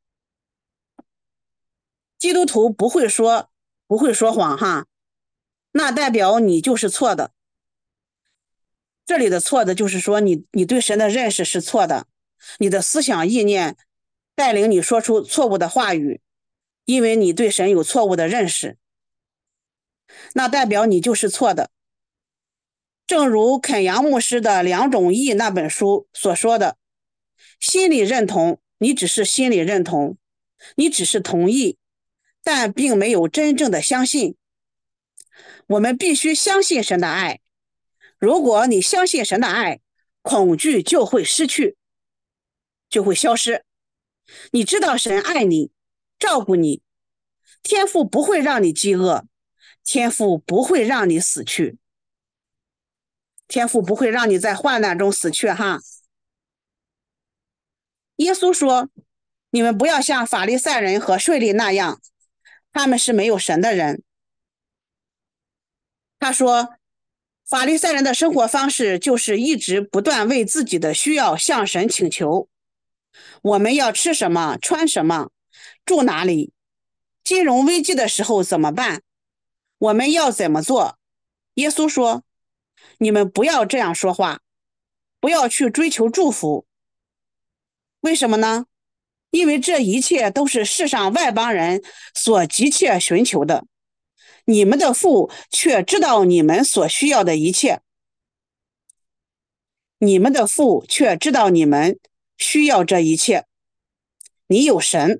S1: 基督徒不会说不会说谎哈，那代表你就是错的。这里的错的就是说你你对神的认识是错的，你的思想意念带领你说出错误的话语，因为你对神有错误的认识，那代表你就是错的。正如肯扬牧师的两种义那本书所说的，心理认同，你只是心理认同，你只是同意，但并没有真正的相信。我们必须相信神的爱。如果你相信神的爱，恐惧就会失去，就会消失。你知道神爱你，照顾你，天父不会让你饥饿，天父不会让你死去，天父不会让你在患难中死去哈。耶稣说，你们不要像法利赛人和税吏那样，他们是没有神的人。他说，法利赛人的生活方式就是一直不断为自己的需要向神请求。我们要吃什么，穿什么，住哪里，金融危机的时候怎么办，我们要怎么做。耶稣说，你们不要这样说话，不要去追求祝福。为什么呢？因为这一切都是世上外邦人所急切寻求的，你们的父却知道你们所需要的一切。你们的父却知道你们需要这一切。你有神，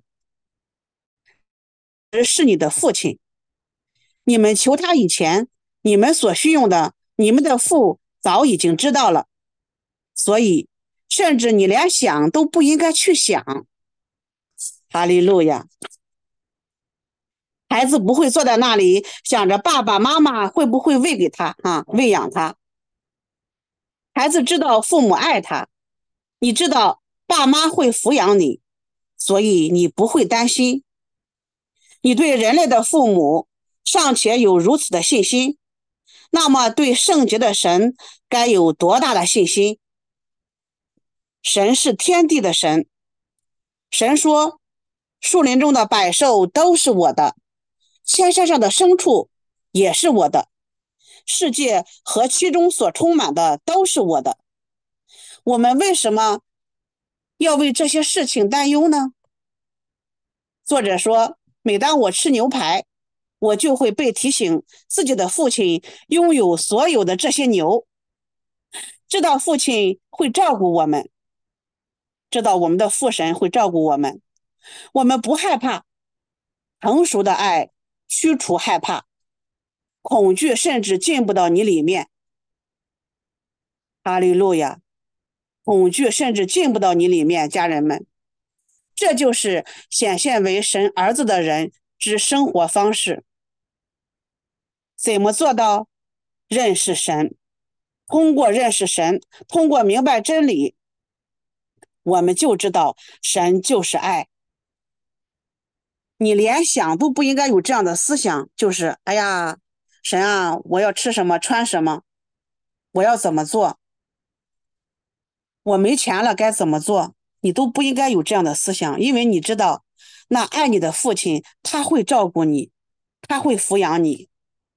S1: 是你的父亲。你们求他以前，你们所需用的，你们的父早已经知道了。所以，甚至你连想都不应该去想。哈利路亚！孩子不会坐在那里想着爸爸妈妈会不会喂给他啊，喂养他。孩子知道父母爱他，你知道爸妈会抚养你，所以你不会担心。你对人类的父母尚且有如此的信心， 那么对圣洁的神该有多大的信心？神是天地的神，神说，树林中的百兽都是我的，千山上的牲畜也是我的，世界和其中所充满的都是我的。我们为什么要为这些事情担忧呢？作者说，每当我吃牛排，我就会被提醒自己的父亲拥有所有的这些牛，知道父亲会照顾我们，知道我们的父神会照顾我们，我们不害怕。成熟的爱驱除害怕，恐惧甚至进不到你里面。哈利路亚！恐惧甚至进不到你里面，家人们，这就是显现为神儿子的人之生活方式。怎么做到？认识神，通过认识神，通过明白真理，我们就知道神就是爱。你连想都不应该有这样的思想，就是哎呀，神啊，我要吃什么穿什么，我要怎么做，我没钱了该怎么做，你都不应该有这样的思想，因为你知道那爱你的父亲他会照顾你，他会抚养你。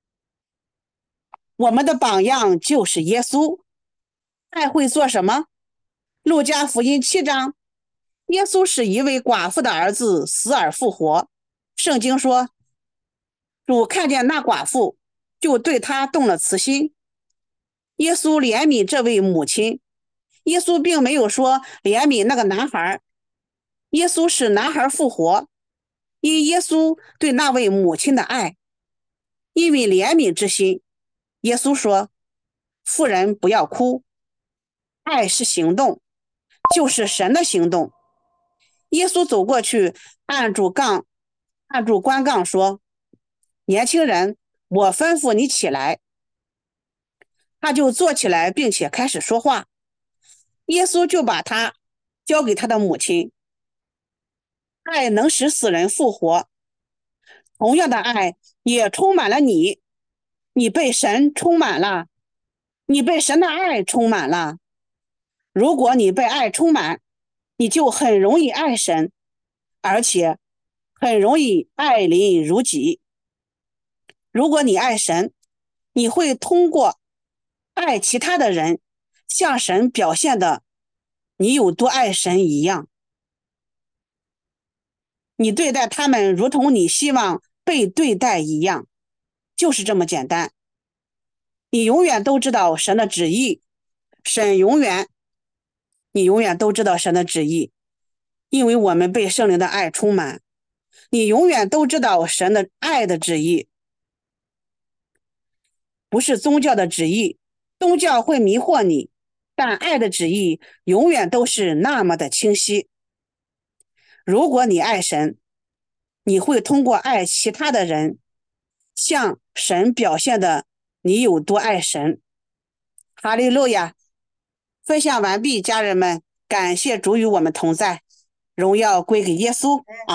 S1: 我们的榜样就是耶稣。爱会做什么？路加福音七章，耶稣是一位寡妇的儿子，死而复活。圣经说，主看见那寡妇，就对他动了慈心。耶稣怜悯这位母亲，耶稣并没有说怜悯那个男孩，耶稣使男孩复活，因耶稣对那位母亲的爱，因为怜悯之心，耶稣说，妇人不要哭。爱是行动，就是神的行动。耶稣走过去，按住杠，按住关杠说，年轻人，我吩咐你起来。他就坐起来，并且开始说话。耶稣就把他交给他的母亲。爱能使死人复活，同样的爱也充满了你。你被神充满了，你被神的爱充满了。如果你被爱充满，你就很容易爱神，而且很容易爱邻如己。如果你爱神，你会通过爱其他的人，向神表现的你有多爱神一样。你对待他们如同你希望被对待一样，就是这么简单。你永远都知道神的旨意，神永远，你永远都知道神的旨意，因为我们被圣灵的爱充满。你永远都知道神的爱的旨意，不是宗教的旨意，宗教会迷惑你，但爱的旨意永远都是那么的清晰。如果你爱神，你会通过爱其他的人，向神表现的你有多爱神。哈利路亚！分享完毕，家人们，感谢主与我们同在，荣耀归给耶稣。